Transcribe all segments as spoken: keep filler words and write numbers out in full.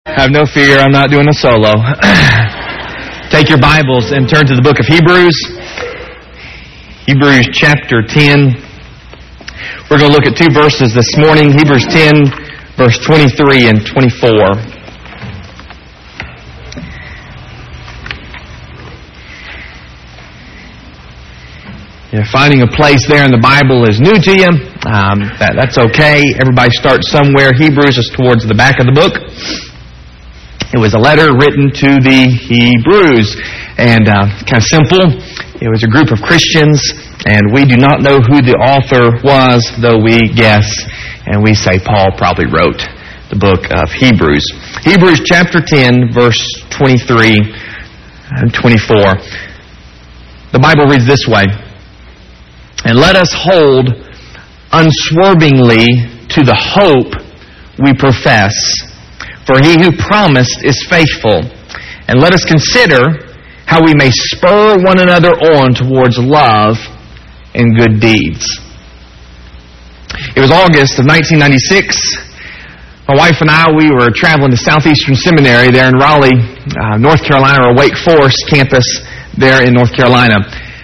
Have no fear, I'm not doing a solo. Take your Bibles and turn to the book of Hebrews. Hebrews chapter ten. We're going to look at two verses this morning. Hebrews ten, verse twenty-three and twenty-four. If finding a place there in the Bible is new to you, um, that, that's okay. Everybody starts somewhere. Hebrews is towards the back of the book. It was a letter written to the Hebrews, and uh, kind of simple. It was a group of Christians, and we do not know who the author was, though we guess, and we say Paul probably wrote the book of Hebrews. Hebrews chapter ten, verse twenty-three and twenty-four. The Bible reads this way, "And let us hold unswervingly to the hope we profess, for he who promised is faithful. And let us consider how we may spur one another on towards love and good deeds." It was August of nineteen ninety-six. My wife and I, we were traveling to Southeastern Seminary there in Raleigh, uh, North Carolina, or Wake Forest campus there in North Carolina.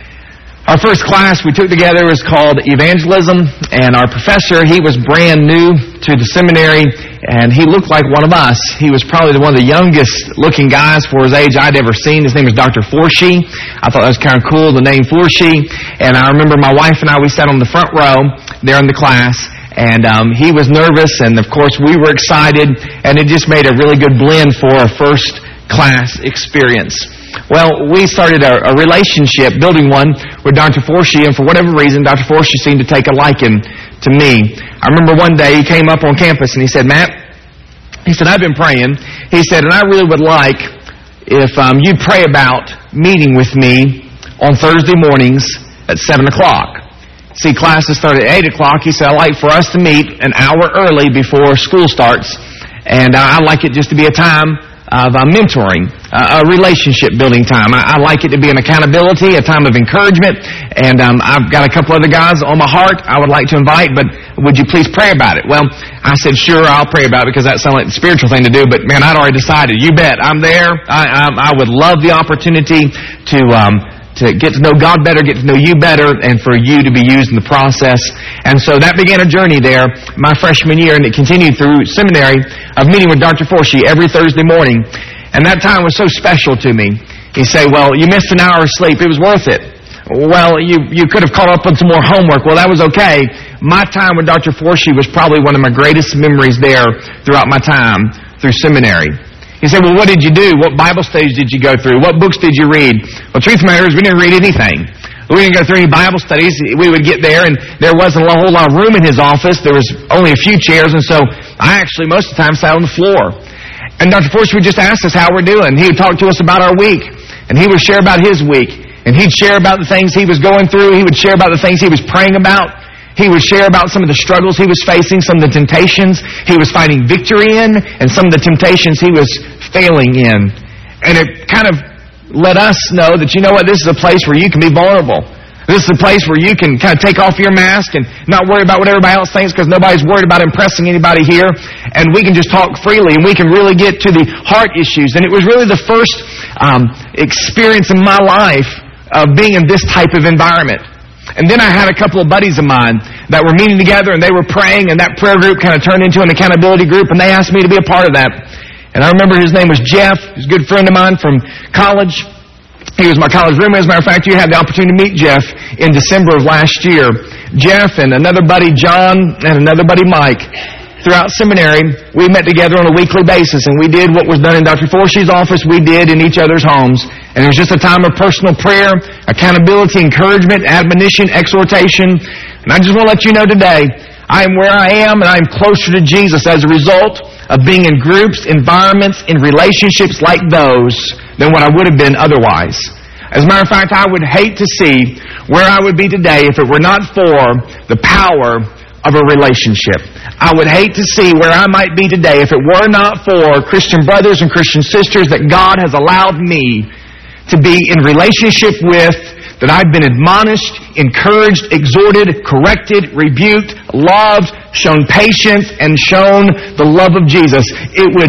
Our first class we took together was called Evangelism, and our professor, he was brand new to the seminary, and he looked like one of us. He was probably one of the youngest looking guys for his age I'd ever seen. His name was Doctor Forshee. I thought that was kind of cool, the name Forshee. And I remember my wife and I, we sat on the front row there in the class, and um, he was nervous, and of course we were excited, and it just made a really good blend for our first class experience. Well, we started a, a relationship, building one, with Doctor Forshee, and for whatever reason, Doctor Forshee seemed to take a liking to me. I remember one day he came up on campus and he said, "Matt," he said, "I've been praying." He said, "and I really would like if um, you'd pray about meeting with me on Thursday mornings at seven o'clock. See, classes start at eight o'clock. He said, "I'd like for us to meet an hour early before school starts, and uh, I'd like it just to be a time of uh, mentoring, uh, a relationship-building time. I, I like it to be an accountability, a time of encouragement, and um, I've got a couple other guys on my heart I would like to invite, but would you please pray about it?" Well, I said, "Sure, I'll pray about it," because that sounded like the spiritual thing to do, but man, I'd already decided. You bet, I'm there. I, I, I would love the opportunity to... Um, to get to know God better, get to know you better, and for you to be used in the process. And so that began a journey there my freshman year, and it continued through seminary of meeting with Doctor Forshee every Thursday morning. And that time was so special to me. He'd say, "Well, you missed an hour of sleep. It was worth it. Well, you, you could have caught up on some more homework. Well, that was okay." My time with Doctor Forshee was probably one of my greatest memories there throughout my time through seminary. He said, "Well, what did you do? What Bible studies did you go through? What books did you read?" Well, truth of the matter is, we didn't read anything. We didn't go through any Bible studies. We would get there, and there wasn't a whole lot of room in his office. There was only a few chairs, and so I actually, most of the time, sat on the floor. And Doctor Forshee would just ask us how we're doing. He would talk to us about our week, and he would share about his week. And he'd share about the things he was going through. He would share about the things he was praying about. He would share about some of the struggles he was facing, some of the temptations he was finding victory in, and some of the temptations he was failing in. And it kind of let us know that, you know what, this is a place where you can be vulnerable. This is a place where you can kind of take off your mask and not worry about what everybody else thinks, because nobody's worried about impressing anybody here. And we can just talk freely, and we can really get to the heart issues. And it was really the first um, experience in my life of being in this type of environment. And then I had a couple of buddies of mine that were meeting together, and they were praying, and that prayer group kind of turned into an accountability group, and they asked me to be a part of that. And I remember his name was Jeff. He's a good friend of mine from college. He was my college roommate. As a matter of fact, you had the opportunity to meet Jeff in December of last year. Jeff and another buddy, John, and another buddy, Mike. Throughout seminary, we met together on a weekly basis, and we did what was done in Doctor Forshee's office, we did in each other's homes. And it was just a time of personal prayer, accountability, encouragement, admonition, exhortation. And I just want to let you know today, I am where I am, and I am closer to Jesus as a result of being in groups, environments, in relationships like those than what I would have been otherwise. As a matter of fact, I would hate to see where I would be today if it were not for the power of a relationship. I would hate to see where I might be today if it were not for Christian brothers and Christian sisters that God has allowed me to be in relationship with, that I've been admonished, encouraged, exhorted, corrected, rebuked, loved, shown patience, and shown the love of Jesus. It would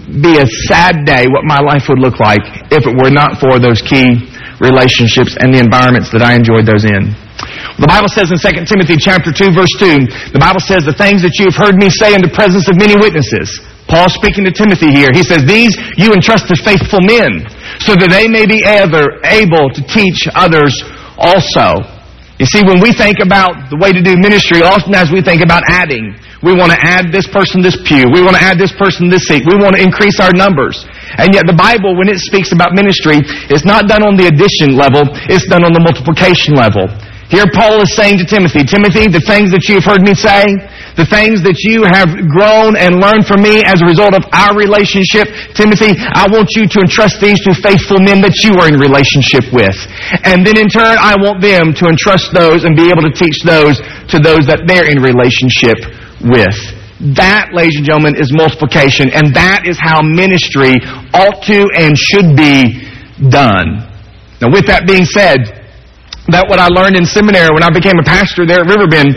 be a sad day what my life would look like if it were not for those key relationships and the environments that I enjoyed those in. The Bible says in Second Timothy chapter two, verse two, the Bible says, the things that you have heard me say in the presence of many witnesses. Paul speaking to Timothy here. He says, these you entrust to faithful men, so that they may be ever able to teach others also. You see, when we think about the way to do ministry, often as we think about adding, we want to add this person this pew. We want to add this person this seat. We want to increase our numbers. And yet the Bible, when it speaks about ministry, it's not done on the addition level. It's done on the multiplication level. Here Paul is saying to Timothy, Timothy, the things that you have heard me say, the things that you have grown and learned from me as a result of our relationship, Timothy, I want you to entrust these to faithful men that you are in relationship with. And then in turn, I want them to entrust those and be able to teach those to those that they're in relationship with. That, ladies and gentlemen, is multiplication. And that is how ministry ought to and should be done. Now, with that being said, that what I learned in seminary when I became a pastor there at Riverbend,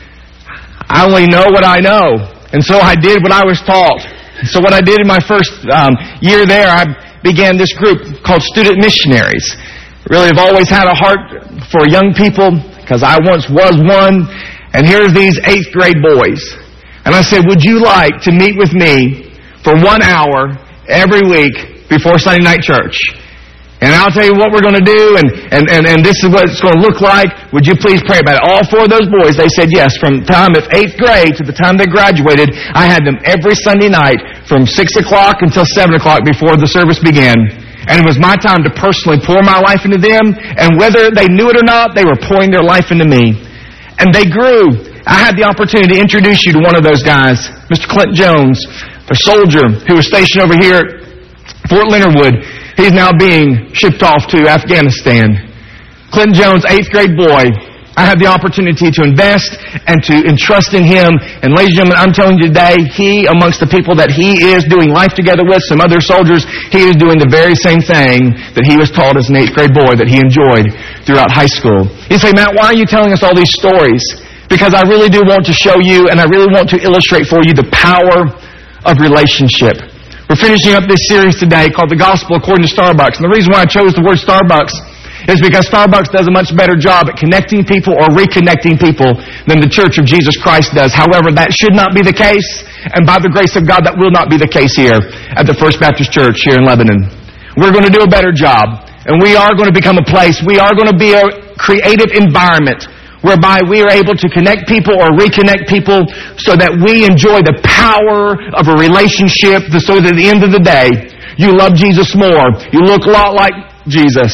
I only know what I know. And so I did what I was taught. So what I did in my first um, year there, I began this group called Student Missionaries. Really have always had a heart for young people because I once was one. And here's these eighth grade boys. And I said, would you like to meet with me for one hour every week before Sunday night church? And I'll tell you what we're going to do, and, and, and, and this is what it's going to look like. Would you please pray about it? All four of those boys, they said yes. From the time of eighth grade to the time they graduated, I had them every Sunday night from six o'clock until seven o'clock before the service began. And it was my time to personally pour my life into them, and whether they knew it or not, they were pouring their life into me. And they grew. I had the opportunity to introduce you to one of those guys, Mister Clint Jones, a soldier who was stationed over here at Fort Leonard Wood. He's now being shipped off to Afghanistan. Clint Jones, eighth grade boy. I had the opportunity to invest and to entrust in him. And ladies and gentlemen, I'm telling you today, he, amongst the people that he is doing life together with, some other soldiers, he is doing the very same thing that he was taught as an eighth grade boy that he enjoyed throughout high school. You say, Matt, why are you telling us all these stories? Because I really do want to show you, and I really want to illustrate for you the power of relationship. We're finishing up this series today called The Gospel According to Starbucks. And the reason why I chose the word Starbucks is because Starbucks does a much better job at connecting people or reconnecting people than the Church of Jesus Christ does. However, that should not be the case. And by the grace of God, that will not be the case here at the First Baptist Church here in Lebanon. We're going to do a better job. And we are going to become a place, we are going to be a creative environment whereby we are able to connect people or reconnect people so that we enjoy the power of a relationship so that at the end of the day, you love Jesus more. You look a lot like Jesus.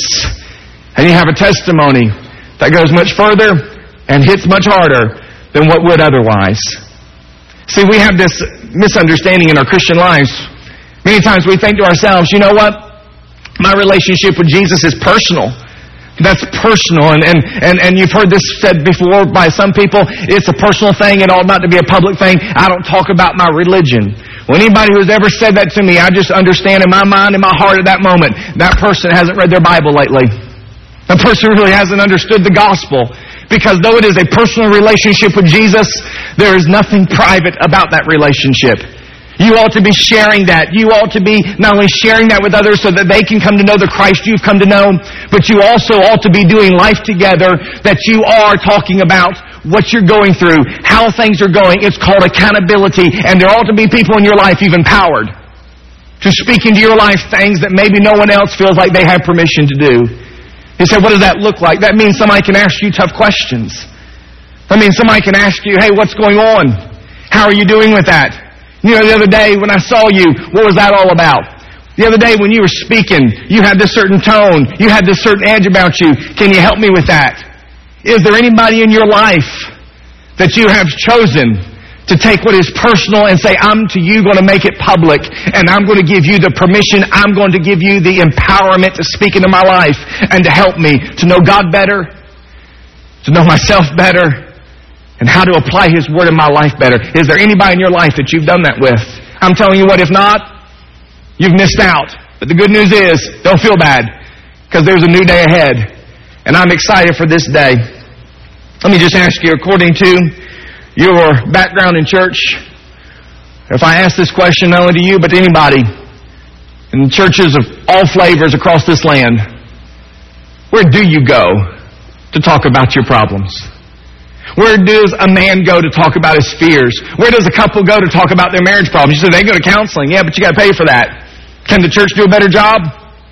And you have a testimony that goes much further and hits much harder than what would otherwise. See, we have this misunderstanding in our Christian lives. Many times we think to ourselves, you know what? My relationship with Jesus is personal. That's personal, and, and, and, and you've heard this said before by some people. It's a personal thing. It ought not to be a public thing. I don't talk about my religion. Well, anybody who's ever said that to me, I just understand in my mind, in my heart at that moment, that person hasn't read their Bible lately. That person really hasn't understood the gospel. Because though it is a personal relationship with Jesus, there is nothing private about that relationship. You ought to be sharing that. You ought to be not only sharing that with others so that they can come to know the Christ you've come to know, but you also ought to be doing life together, that you are talking about what you're going through, how things are going. It's called accountability, and there ought to be people in your life you've empowered to speak into your life things that maybe no one else feels like they have permission to do. You say, what does that look like? That means somebody can ask you tough questions. That means somebody can ask you, hey, what's going on? How are you doing with that? You know, the other day when I saw you, what was that all about? The other day when you were speaking, you had this certain tone. You had this certain edge about you. Can you help me with that? Is there anybody in your life that you have chosen to take what is personal and say, I'm to you going to make it public, and I'm going to give you the permission, I'm going to give you the empowerment to speak into my life and to help me to know God better, to know myself better, and how to apply His Word in my life better? Is there anybody in your life that you've done that with? I'm telling you what, if not, you've missed out. But the good news is, don't feel bad, because there's a new day ahead. And I'm excited for this day. Let me just ask you, according to your background in church, if I ask this question not only to you, but to anybody, in churches of all flavors across this land, where do you go to talk about your problems? Where does a man go to talk about his fears? Where does a couple go to talk about their marriage problems? You say, they go to counseling. Yeah, but you got to pay for that. Can the church do a better job?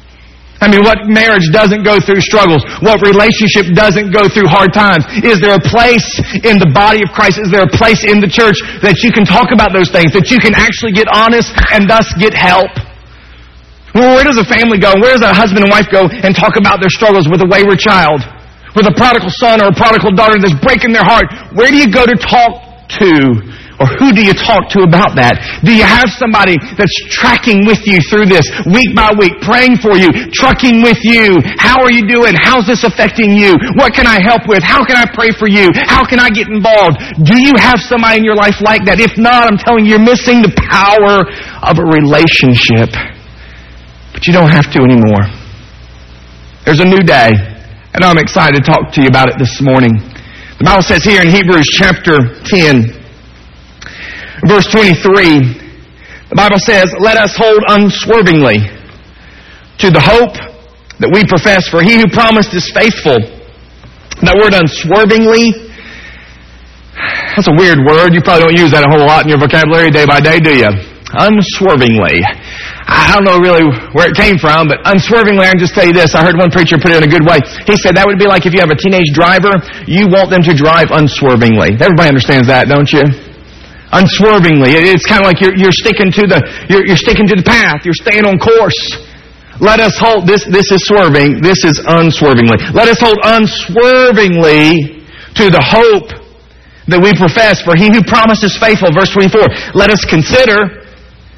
I mean, what marriage doesn't go through struggles? What relationship doesn't go through hard times? Is there a place in the body of Christ? Is there a place in the church that you can talk about those things, that you can actually get honest and thus get help? Well, where does a family go? Where does a husband and wife go and talk about their struggles with a wayward child? With a prodigal son or a prodigal daughter that's breaking their heart? Where do you go to talk to? Or who do you talk to about that? Do you have somebody that's tracking with you through this week by week, praying for you, trucking with you? How are you doing? How's this affecting you? What can I help with? How can I pray for you? How can I get involved? Do you have somebody in your life like that? If not, I'm telling you, you're missing the power of a relationship. But you don't have to anymore. There's a new day, and I'm excited to talk to you about it this morning. The Bible says here in Hebrews chapter ten, verse twenty-three, the Bible says, let us hold unswervingly to the hope that we profess, for he who promised is faithful. That word unswervingly, that's a weird word. You probably don't use that a whole lot in your vocabulary day by day, do you? Unswervingly. I don't know really where it came from, but unswervingly, I can just tell you this. I heard one preacher put it in a good way. He said that would be like if you have a teenage driver, you want them to drive unswervingly. Everybody understands that, don't you? Unswervingly. It's kind of like you're, you're sticking to the you're, you're sticking to the path. You're staying on course. Let us hold this. This is swerving. This is unswervingly. Let us hold unswervingly to the hope that we profess. For he who promises faithful. Verse twenty-four. Let us consider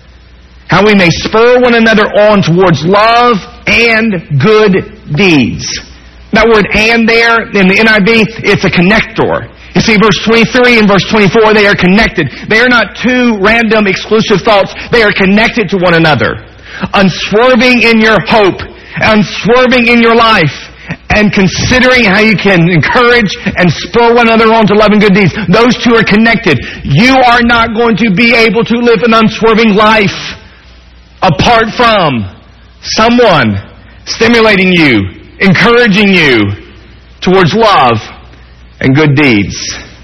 how we may spur one another on towards love and good deeds. That word "and" there in the N I V, it's a connector. You see, verse twenty-three and verse twenty-four, they are connected. They are not two random exclusive thoughts. They are connected to one another. Unswerving in your hope, unswerving in your life, and considering how you can encourage and spur one another on to love and good deeds. Those two are connected. You are not going to be able to live an unswerving life apart from someone stimulating you, encouraging you towards love and good deeds.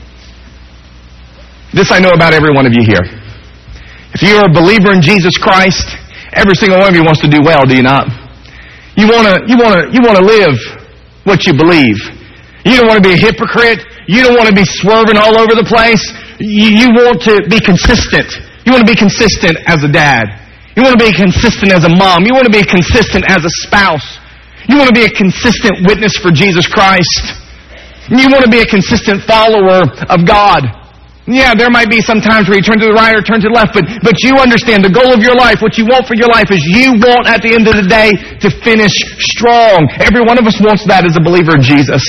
This I know about every one of you here. If you are a believer in Jesus Christ, every single one of you wants to do well, do you not? You want to you want to you want to live what you believe. You don't want to be a hypocrite. You don't want to be swerving all over the place. You, you want to be consistent. You want to be consistent as a dad. You want to be consistent as a mom. You want to be consistent as a spouse. You want to be a consistent witness for Jesus Christ. You want to be a consistent follower of God. Yeah, there might be some times where you turn to the right or turn to the left, but, but you understand the goal of your life, what you want for your life is you want at the end of the day to finish strong. Every one of us wants that as a believer in Jesus.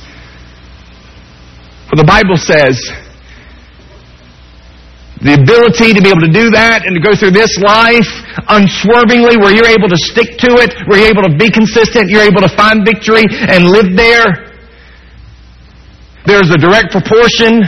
But the Bible says the ability to be able to do that and to go through this life unswervingly, where you're able to stick to it, where you're able to be consistent, you're able to find victory and live there. There's a direct proportion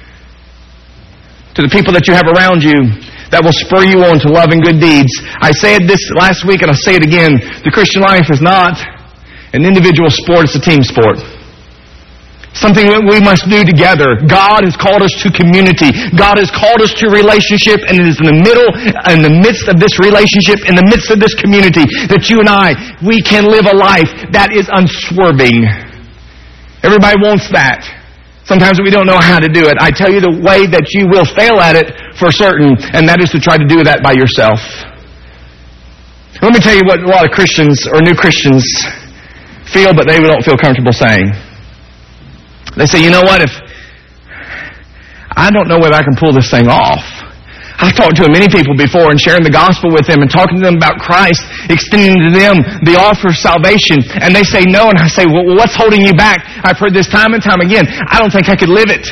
to the people that you have around you that will spur you on to love and good deeds. I said this last week and I'll say it again. The Christian life is not an individual sport, it's a team sport. Something that we must do together. God has called us to community. God has called us to relationship, and it is in the middle, in the midst of this relationship, in the midst of this community, that you and I, we can live a life that is unswerving. Everybody wants that. Sometimes we don't know how to do it. I tell you the way that you will fail at it for certain, and that is to try to do that by yourself. Let me tell you what a lot of Christians or new Christians feel, but they don't feel comfortable saying. They say, you know what, if I don't know whether I can pull this thing off. I've talked to many people before and sharing the gospel with them and talking to them about Christ, extending to them the offer of salvation, and they say no, and I say, well, what's holding you back? I've heard this time and time again. I don't think I could live it.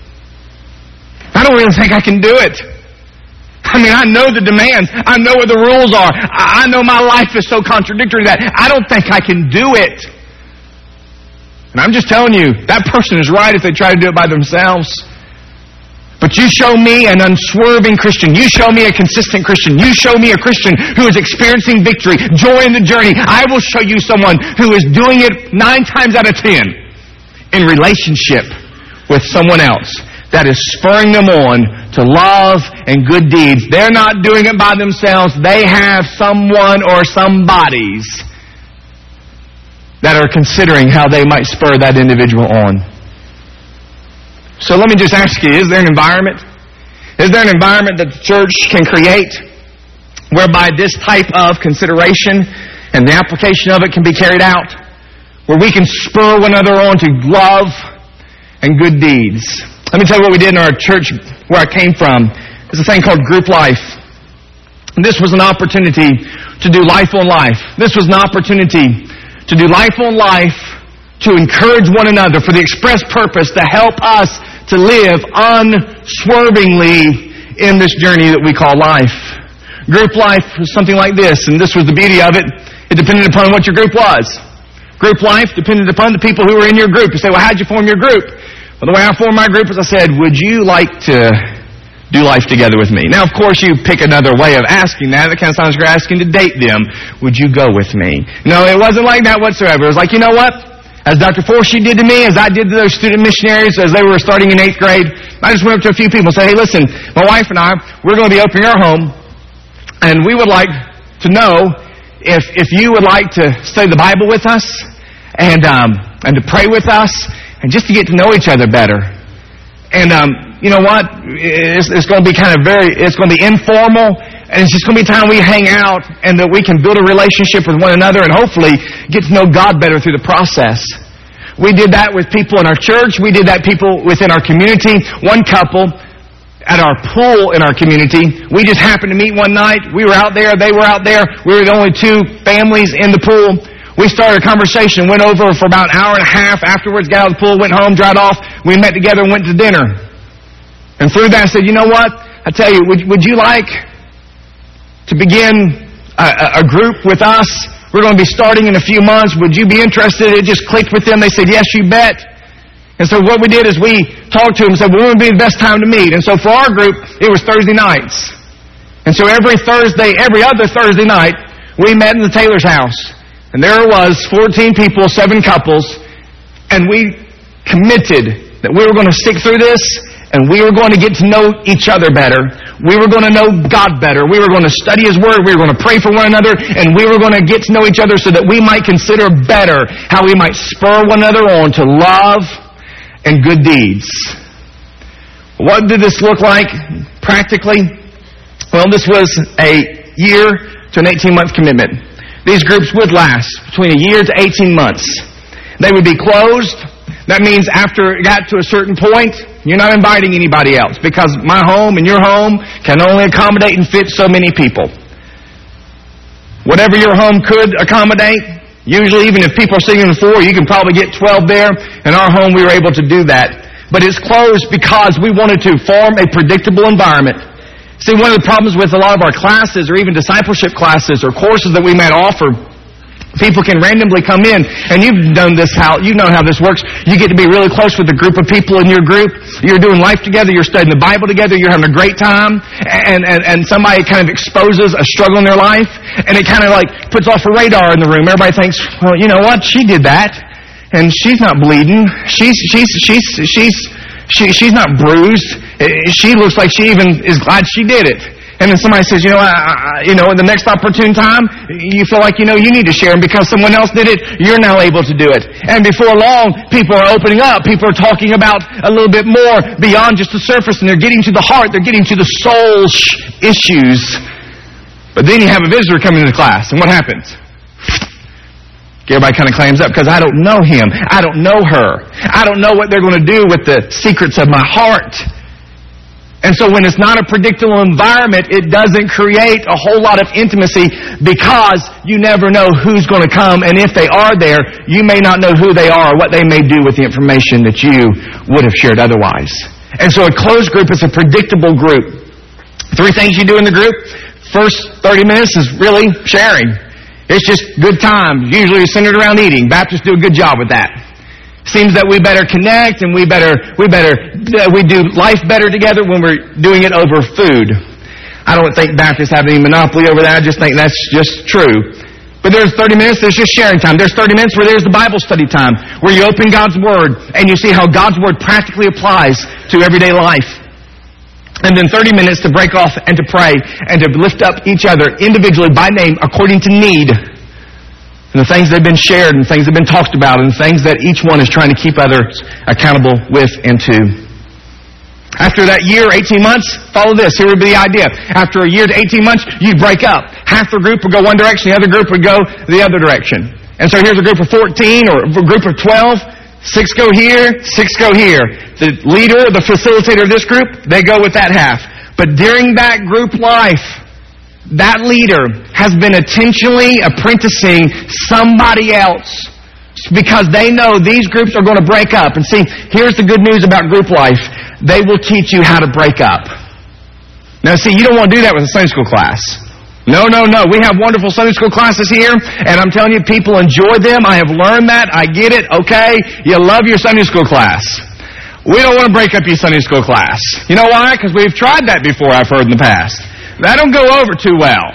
I don't really think I can do it. I mean, I know the demands. I know what the rules are. I know my life is so contradictory that I don't think I can do it. And I'm just telling you, that person is right if they try to do it by themselves. But you show me an unswerving Christian. You show me a consistent Christian. You show me a Christian who is experiencing victory, joy in the journey. I will show you someone who is doing it nine times out of ten in relationship with someone else that is spurring them on to love and good deeds. They're not doing it by themselves. They have someone or somebodies that are considering how they might spur that individual on. So let me just ask you, is there an environment? Is there an environment that the church can create whereby this type of consideration and the application of it can be carried out? Where we can spur one another on to love and good deeds. Let me tell you what we did in our church where I came from. It's a thing called Group Life. And this was an opportunity to do life on life. This was an opportunity to do life on life, to encourage one another for the express purpose to help us to live unswervingly in this journey that we call life. Group life was something like this, and this was the beauty of it. It depended upon what your group was. Group life depended upon the people who were in your group. You say, well, how'd you form your group? Well, the way I formed my group is I said, would you like to do life together with me? Now, of course, you pick another way of asking that. It kind of sounds like you're asking to date them. Would you go with me? No, it wasn't like that whatsoever. It was like, you know what? As Doctor Forsey did to me, as I did to those student missionaries as they were starting in eighth grade, I just went up to a few people and said, hey, listen, my wife and I, we're going to be opening our home, and we would like to know if if you would like to study the Bible with us and um, and to pray with us and just to get to know each other better. And um, you know what? It's, it's going to be kind of very, it's going to be informal, and it's just going to be time we hang out and that we can build a relationship with one another and hopefully get to know God better through the process. We did that with people in our church. We did that people within our community. One couple at our pool in our community, we just happened to meet one night. We were out there. They were out there. We were the only two families in the pool. We started a conversation, went over for about an hour and a half. Afterwards, got out of the pool, went home, dried off. We met together and went to dinner. And through that, I said, you know what? I tell you, would, would you like to begin a, a group with us? We're going to be starting in a few months. Would you be interested? It just clicked with them. They said, yes, you bet. And so what we did is we talked to them and said, well, when would be the best time to meet? And so for our group, it was Thursday nights. And so every Thursday, every other Thursday night, we met in the Taylor's house. And there it was, fourteen people, seven couples, and we committed that we were going to stick through this, and we were going to get to know each other better. We were going to know God better. We were going to study His Word. We were going to pray for one another, and we were going to get to know each other so that we might consider better how we might spur one another on to love and good deeds. What did this look like practically? Well, this was a year to an eighteen-month commitment. These groups would last between a year to eighteen months. They would be closed. That means after it got to a certain point, you're not inviting anybody else because my home and your home can only accommodate and fit so many people. Whatever your home could accommodate, usually even if people are sitting on the floor, you can probably get twelve there. In our home, we were able to do that. But it's closed because we wanted to form a predictable environment. See, one of the problems with a lot of our classes or even discipleship classes or courses that we might offer, people can randomly come in, and you've done this, how you know how this works. You get to be really close with a group of people in your group. You're doing life together. You're studying the Bible together. You're having a great time. And, and, and somebody kind of exposes a struggle in their life, and it kind of like puts off a radar in the room. Everybody thinks, well, you know what? She did that, and she's not bleeding. She's, she's, she's, she's, she, she's not bruised. She looks like she even is glad she did it. And then somebody says, you know, I, I, you know, in the next opportune time, you feel like, you know, you need to share. And because someone else did it, you're now able to do it. And before long, people are opening up. People are talking about a little bit more beyond just the surface. And they're getting to the heart. They're getting to the soul sh- issues. But then you have a visitor come into the class. And what happens? Everybody kind of claims up because I don't know him. I don't know her. I don't know what they're going to do with the secrets of my heart. And so when it's not a predictable environment, it doesn't create a whole lot of intimacy because you never know who's going to come. And if they are there, you may not know who they are or what they may do with the information that you would have shared otherwise. And so a closed group is a predictable group. Three things you do in the group. First thirty minutes is really sharing. It's just good time. Usually centered around eating. Baptists do a good job with that. Seems that we better connect and we better, we better, uh, we do life better together when we're doing it over food. I don't think Baptists have any monopoly over that. I just think that's just true. But there's thirty minutes, there's just sharing time. There's thirty minutes where there's the Bible study time, where you open God's Word and you see how God's Word practically applies to everyday life. And then thirty minutes to break off and to pray and to lift up each other individually by name according to need. And the things that have been shared and things that have been talked about and things that each one is trying to keep others accountable with and to. After that year, eighteen months, follow this. Here would be the idea. After a year to eighteen months, you'd break up. Half the group would go one direction, the other group would go the other direction. And so here's a group of fourteen or a group of twelve. Six go here, six go here. The leader, the facilitator of this group, they go with that half. But during that group life, that leader has been intentionally apprenticing somebody else because they know these groups are going to break up. And see, here's the good news about group life. They will teach you how to break up. Now see, you don't want to do that with a Sunday school class. No, no, no. We have wonderful Sunday school classes here, and I'm telling you, people enjoy them. I have learned that. I get it. Okay? You love your Sunday school class. We don't want to break up your Sunday school class. You know why? Because we've tried that before, I've heard in the past. That don't go over too well.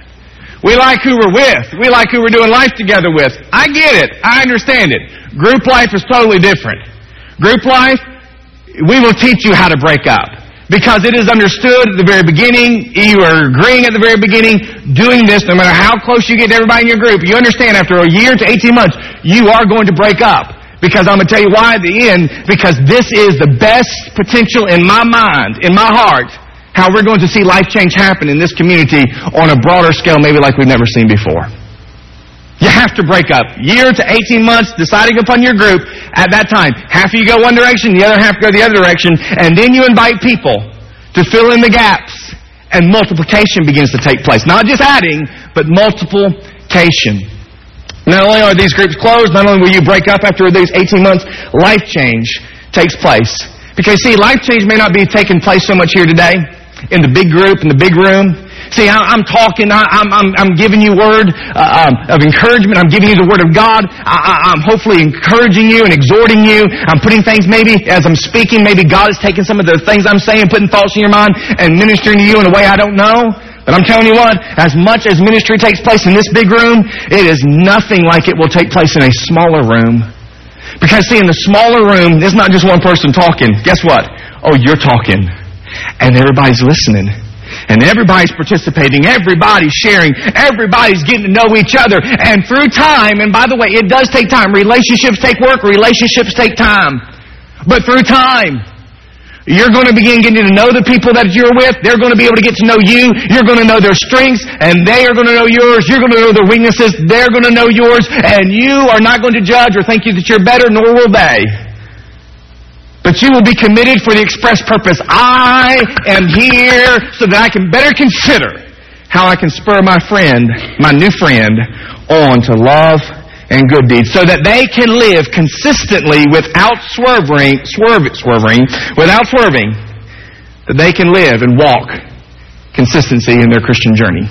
We like who we're with. We like who we're doing life together with. I get it. I understand it. Group life is totally different. Group life, we will teach you how to break up. Because it is understood at the very beginning, you are agreeing at the very beginning, doing this, no matter how close you get to everybody in your group, you understand after a year to eighteen months, you are going to break up. Because I'm going to tell you why at the end, because this is the best potential in my mind, in my heart, how we're going to see life change happen in this community on a broader scale, maybe like we've never seen before. You have to break up. Year to eighteen months, deciding upon your group at that time. Half of you go one direction, the other half go the other direction, and then you invite people to fill in the gaps, and multiplication begins to take place. Not just adding, but multiplication. Not only are these groups closed, not only will you break up after these eighteen months, life change takes place. Because see, life change may not be taking place so much here today, in the big group, in the big room. See, I'm talking, I'm, I'm, I'm giving you word uh, of encouragement. I'm giving you the word of God. I, I'm hopefully encouraging you and exhorting you. I'm putting things maybe, as I'm speaking, maybe God is taking some of the things I'm saying, putting thoughts in your mind, and ministering to you in a way I don't know. But I'm telling you what, as much as ministry takes place in this big room, it is nothing like it will take place in a smaller room. Because see, in the smaller room, there's not just one person talking. Guess what? Oh, you're talking. And everybody's listening. And everybody's participating. Everybody's sharing. Everybody's getting to know each other. And through time, and by the way, it does take time. Relationships take work. Relationships take time. But through time, you're going to begin getting to know the people that you're with. They're going to be able to get to know you. You're going to know their strengths, and they are going to know yours. You're going to know their weaknesses. They're going to know yours. And you are not going to judge or think that you're better, nor will they. But you will be committed for the express purpose. I am here so that I can better consider how I can spur my friend, my new friend, on to love and good deeds, so that they can live consistently without swerving, swerve, swerving, without swerving, that they can live and walk consistency in their Christian journey.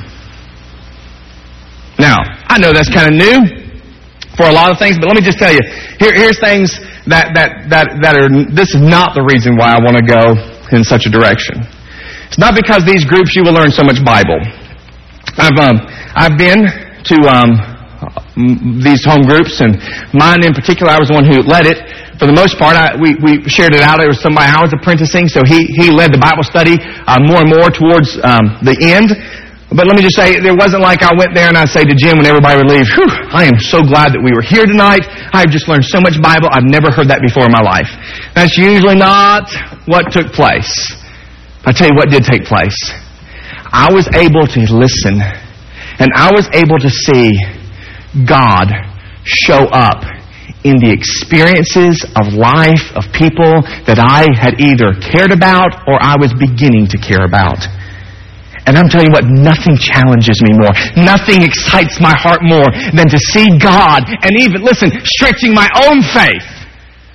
Now, I know that's kind of new for a lot of things, but let me just tell you, here, here's things that, that, that, that are, this is not the reason why I want to go in such a direction. It's not because these groups you will learn so much Bible. I've, um, I've been to, um, these home groups, and mine in particular, I was the one who led it. For the most part, I, we, we shared it out. It was somebody I was apprenticing, so he, he led the Bible study uh, more and more towards um, the end. But let me just say, it wasn't like I went there and I'd say to Jim when everybody would leave, "Whew, I am so glad that we were here tonight. I've just learned so much Bible. I've never heard that before in my life." That's usually not what took place. I'll tell you what did take place. I was able to listen, and I was able to see God show up in the experiences of life of people that I had either cared about or I was beginning to care about. And I'm telling you what, nothing challenges me more. Nothing excites my heart more than to see God and even, listen, stretching my own faith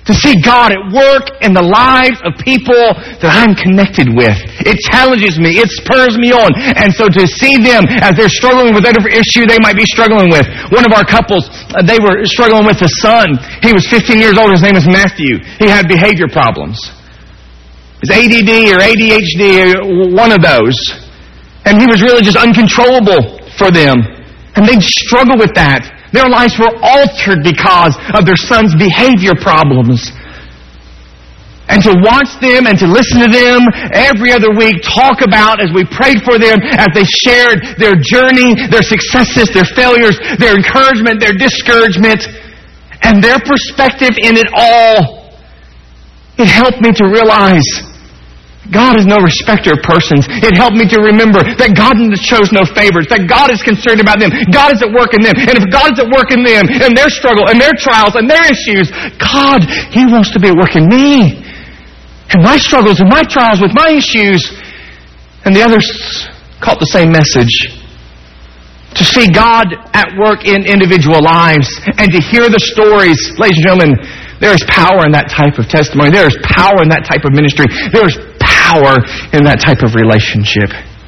To see God at work in the lives of people that I'm connected with. It challenges me. It spurs me on. And so to see them as they're struggling with whatever issue they might be struggling with. One of our couples, uh, they were struggling with a son. He was fifteen years old. His name is Matthew. He had behavior problems. His A D D or A D H D, or one of those. And he was really just uncontrollable for them. And they'd struggle with that. Their lives were altered because of their son's behavior problems. And to watch them and to listen to them every other week talk about, as we prayed for them, as they shared their journey, their successes, their failures, their encouragement, their discouragement, and their perspective in it all, it helped me to realize God is no respecter of persons. It helped me to remember that God shows no favors, that God is concerned about them. God is at work in them. And if God is at work in them, in their struggle, and their trials, and their issues, God, He wants to be at work in me. And my struggles and my trials with my issues. And the others caught the same message. To see God at work in individual lives and to hear the stories, ladies and gentlemen, there is power in that type of testimony. There is power in that type of ministry. There is power in that type of relationship.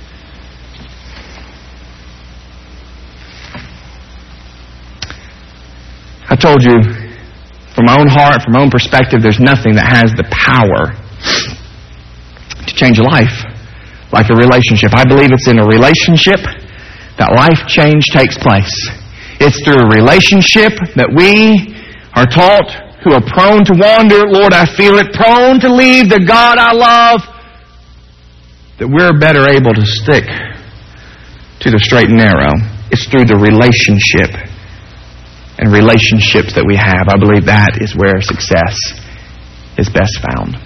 I told you, from my own heart, from my own perspective, there's nothing that has the power to change a life like a relationship. I believe it's in a relationship that life change takes place. It's through a relationship that we are taught, who are prone to wander, Lord, I feel it, prone to leave the God I love, that we're better able to stick to the straight and narrow. It's through the relationship and relationships that we have. I believe that is where success is best found.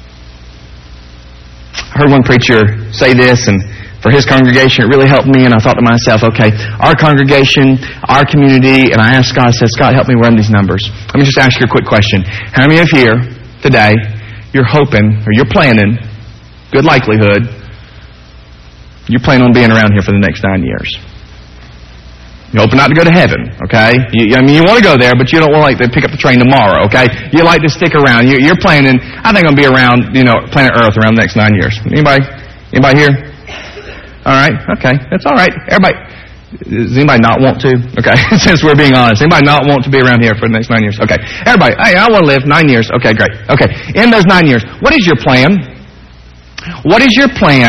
I heard one preacher say this, and for his congregation, it really helped me, and I thought to myself, okay, our congregation, our community, and I asked God, I said, Scott, help me run these numbers. Let me just ask you a quick question. How many of you here today, you're hoping, or you're planning, good likelihood, you're planning on being around here for the next nine years? You're hoping not to go to heaven, okay? You, I mean, you want to go there, but you don't want like to pick up the train tomorrow, okay? You like to stick around. You, you're planning, I think I'm going to be around, you know, planet Earth around the next nine years. Anybody? Anybody here? All right, okay, that's all right. Everybody, does anybody not want to? Okay, since we're being honest, anybody not want to be around here for the next nine years? Okay, everybody, hey, I want to live nine years. Okay, great. Okay, in those nine years, what is your plan? What is your plan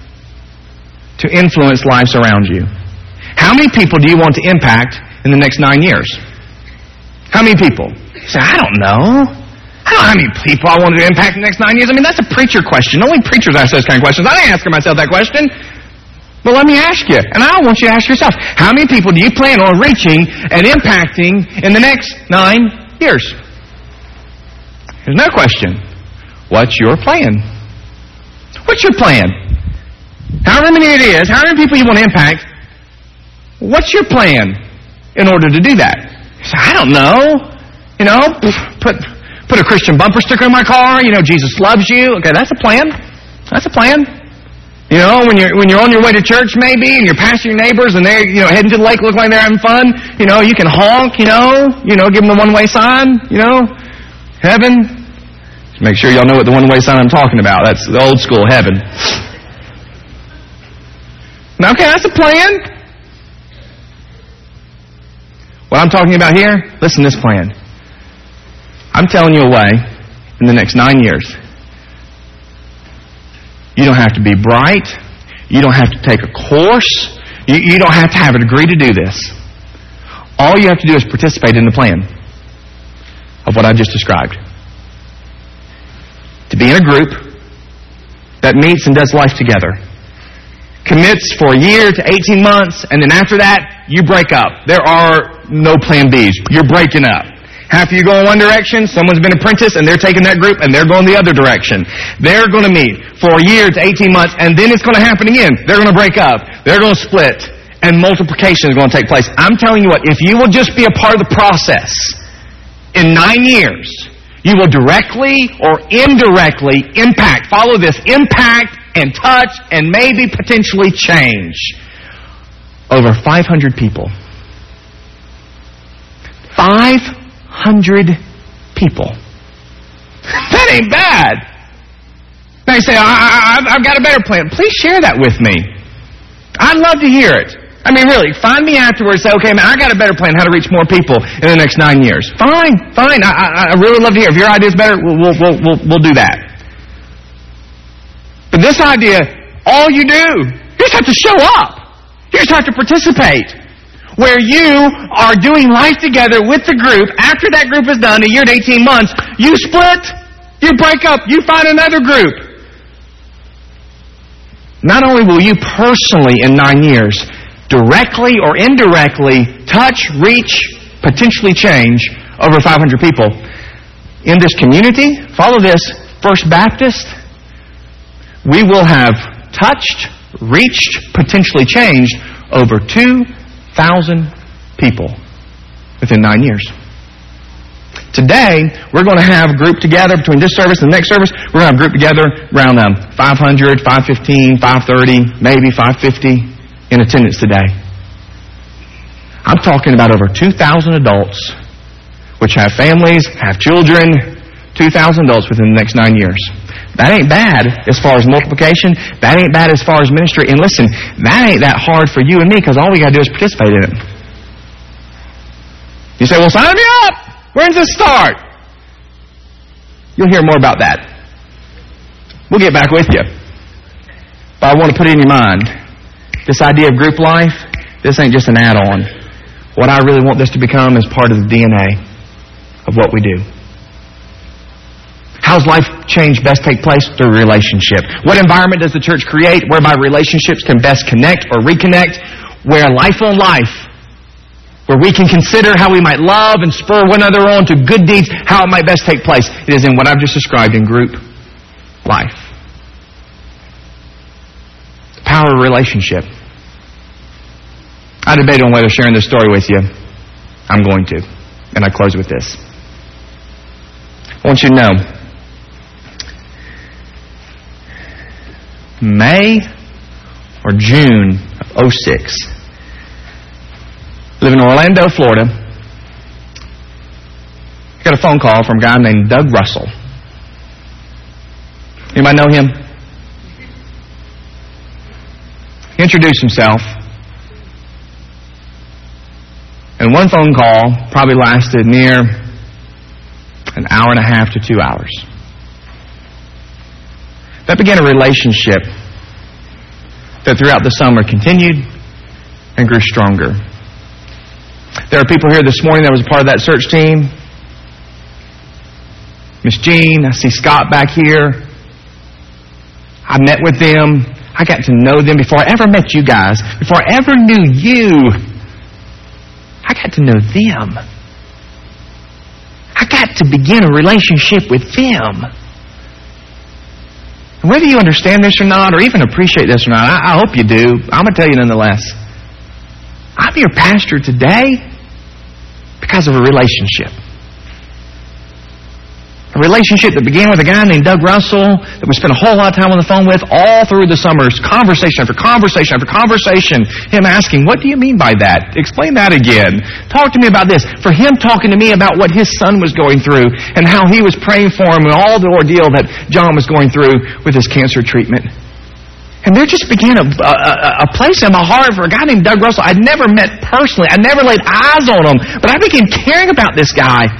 to influence lives around you? How many people do you want to impact in the next nine years? How many people? You say, I don't know. I don't know how many people I want to impact in the next nine years. I mean, that's a preacher question. Only preachers ask those kind of questions. I ain't asking myself that question. Well, let me ask you, and I want you to ask yourself, how many people do you plan on reaching and impacting in the next nine years? There's no question. What's your plan? What's your plan? However many it is, however many people you want to impact, what's your plan in order to do that? You say, I don't know. You know, put put a Christian bumper sticker in my car. You know, Jesus loves you. Okay, that's a plan. That's a plan. You know, when you're when you're on your way to church maybe, and you're passing your neighbors, and they're, you know, heading to the lake, look like they're having fun, you know, you can honk, you know, you know, give them the one-way sign, you know, heaven. Just make sure y'all know what the one-way sign I'm talking about. That's the old school heaven. Now, okay, that's a plan. What I'm talking about here, listen to this plan. I'm telling you a way in the next nine years. You don't have to be bright. You don't have to take a course. You, you don't have to have a degree to do this. All you have to do is participate in the plan of what I just described. To be in a group that meets and does life together. Commits for a year to eighteen months, and then after that, you break up. There are no plan B's. You're breaking up. Half of you go in one direction, someone's been apprentice, and they're taking that group, and they're going the other direction. They're going to meet for a year to eighteen months, and then it's going to happen again. They're going to break up. They're going to split, and multiplication is going to take place. I'm telling you what, if you will just be a part of the process, in nine years, you will directly or indirectly impact, follow this, impact and touch and maybe potentially change over five hundred people. five hundred people. That ain't bad. They say, I, I, I've got a better plan. Please share that with me. I'd love to hear it. I mean, really, find me afterwards and say, okay, man, I got a better plan how to reach more people in the next nine years. Fine, fine. I, I, I really love to hear. If your idea is better, we'll, we'll, we'll, we'll, we'll do that. But this idea, all you do, you just have to show up. You just have to participate. Where you are doing life together with the group, after that group is done, a year to eighteen months, you split, you break up, you find another group. Not only will you personally in nine years directly or indirectly touch, reach, potentially change over five hundred people in this community, follow this, First Baptist, we will have touched, reached, potentially changed over two thousand people within nine years. Today, we're going to have a group together between this service and the next service. We're going to have a group together around um, five hundred, five fifteen, five thirty, maybe five fifty in attendance today. I'm talking about over two thousand adults, which have families, have children, two thousand adults within the next nine years. That ain't bad as far as multiplication. That ain't bad as far as ministry. And listen, that ain't that hard for you and me because all we got to do is participate in it. You say, well, sign me up. When's this start? You'll hear more about that. We'll get back with you. But I want to put it in your mind, this idea of group life, this ain't just an add-on. What I really want this to become is part of the D N A of what we do. How's life change best take place? Through relationship. What environment does the church create whereby relationships can best connect or reconnect? Where life on life, where we can consider how we might love and spur one another on to good deeds, how it might best take place. It is in what I've just described in group life. The power of relationship. I debated on whether sharing this story with you. I'm going to. And I close with this. I want you to know, May or June of oh six, live in Orlando, Florida. I got a phone call from a guy named Doug Russell. Anybody know him? He introduced himself. And one phone call probably lasted near an hour and a half to two hours. That began a relationship that throughout the summer continued and grew stronger. There are people here this morning that was a part of that search team. Miss Jean, I see Scott back here. I met with them. I got to know them before I ever met you guys. Before I ever knew you, I got to know them. I got to begin a relationship with them. Whether you understand this or not, or even appreciate this or not, I, I hope you do. I'm going to tell you nonetheless. I'm your pastor today because of a relationship. A relationship that began with a guy named Doug Russell that we spent a whole lot of time on the phone with all through the summers, conversation after conversation after conversation. Him asking, what do you mean by that? Explain that again. Talk to me about this. For him talking to me about what his son was going through and how he was praying for him and all the ordeal that John was going through with his cancer treatment. And there just began a, a, a place in my heart for a guy named Doug Russell I'd never met personally. I'd never laid eyes on him. But I began caring about this guy.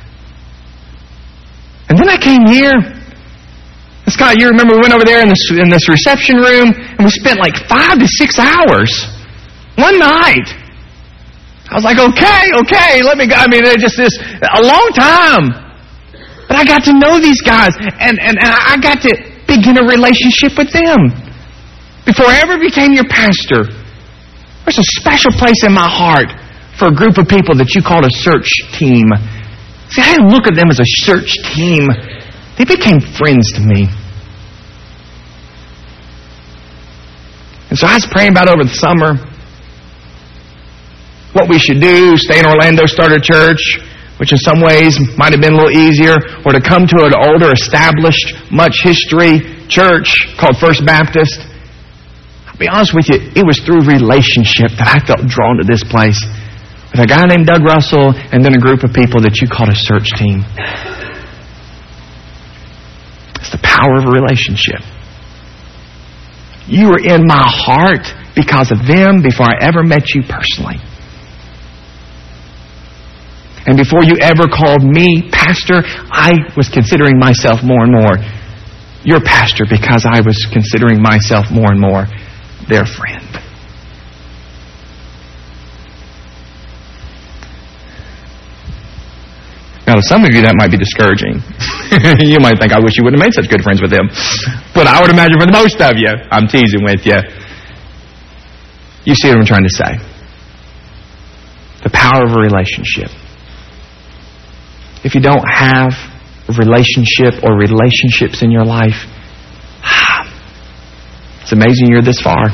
And then I came here. And Scott, you remember we went over there in this, in this reception room and we spent like five to six hours. One night. I was like, okay, okay, let me go. I mean, it just this a long time. But I got to know these guys and, and, and I got to begin a relationship with them. Before I ever became your pastor, there's a special place in my heart for a group of people that you called a search team. See, I didn't look at them as a search team. They became friends to me. And so I was praying about over the summer what we should do, stay in Orlando, start a church, which in some ways might have been a little easier, or to come to an older, established, much history church called First Baptist. I'll be honest with you, it was through relationship that I felt drawn to this place. With a guy named Doug Russell and then a group of people that you called a search team. It's the power of a relationship. You were in my heart because of them before I ever met you personally. And before you ever called me pastor, I was considering myself more and more your pastor because I was considering myself more and more their friend. Now, to some of you, that might be discouraging. You might think, I wish you wouldn't have made such good friends with them. But I would imagine for the most of you, I'm teasing with you. You see what I'm trying to say. The power of a relationship. If you don't have a relationship or relationships in your life, it's amazing you're this far.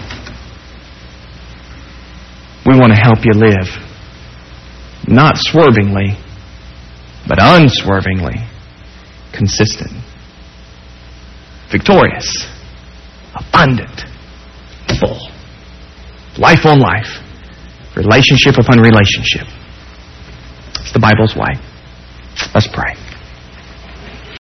We want to help you live. Not swervingly, but unswervingly consistent, victorious, abundant, full. Life on life. Relationship upon relationship. It's the Bible's way. Let's pray.